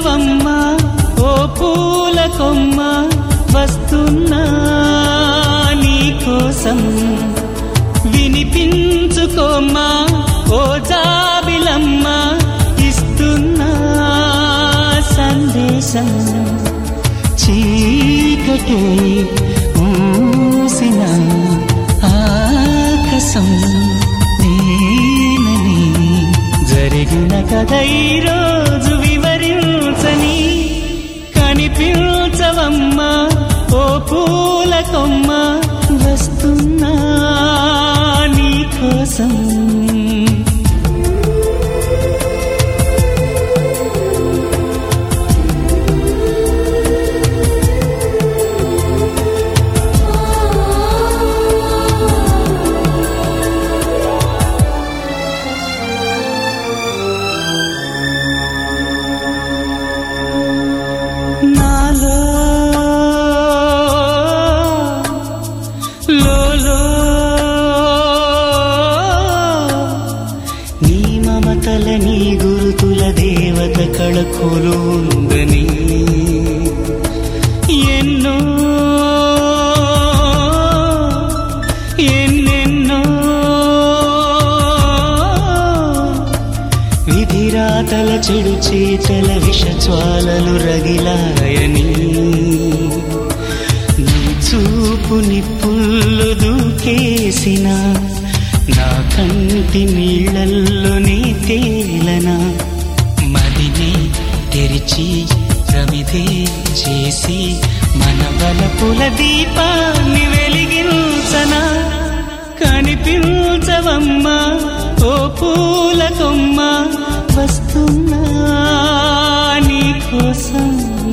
వినిపించవమ్మా ఓ పూల కొమ్మ వస్తున్నా నీకోసం వినిపించుకోమ్మా ఓ జాబిలమ్మ ఇస్తున్నా సందేశం చీకటే మూసిన ఆకాశం నేనని జరిగిన కథ ఈరోజు వివరించని కనిపించవమ్మా ఓ పూల కొమ్మ వస్తున్నా నీకోసం నీ గురుతుల దేవత కళకొలుందని ఎన్నో ఎన్నెన్నో విధిరాతల చెడు చేతల విషజ్వాలలు రగిలాయని నీ చూపు నిప్పుల్లో దూకేసిన నా కంటి నీళ్ళల్లోనే తేలనా మదిని తెరిచి ప్రమిదే చేసి మన బలపుల దీపాన్ని వెలిగించనా కనిపించవమ్మా ఓ పూల కొమ్మ వస్తున్నా నీకోసం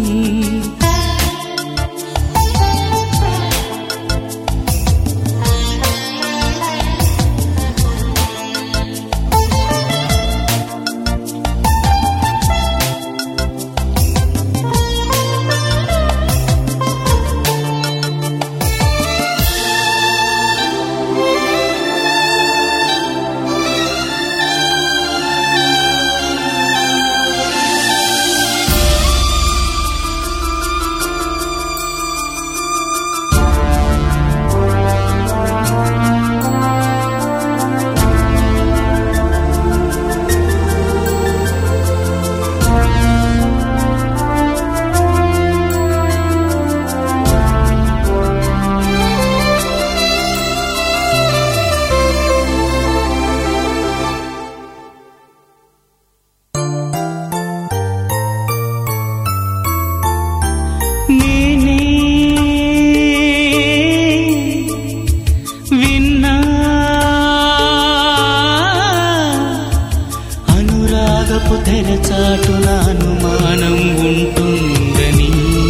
తెరచాటున అనుమానం ఉంటుందని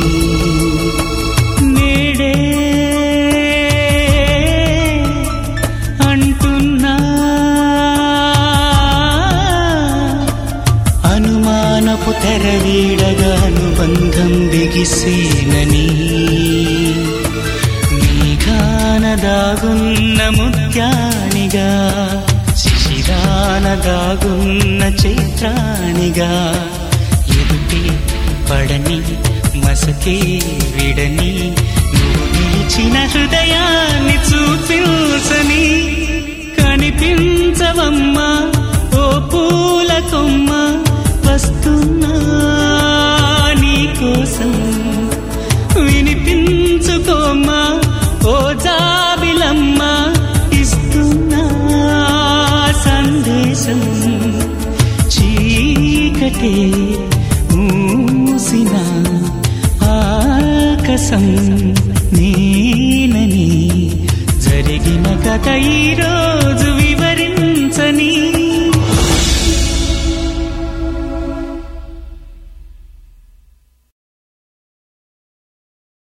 నేడే అంటున్నా అనుమానపు తెర వీడగా అనుబంధం బిగిసేనని మేఘాన దాగున్న ముత్యానిగా శిశిరాన దాగున్న చైత్రానిగా ఎదుటే పడని మసకే విడని నువ్వు నిలిచిన హృదయాన్ని చూపించని కనిపించవమ్మా ఓ పూల కొమ్మ వస్తున్నా నీకోసం వినిపించుకోమ్మా ఓ జాబిలమ్మ ఇస్తున్నా సందేశం చీకటే మూసిన ఆకాశం నేనని జరిగిన కథ ఈరోజు వివరించని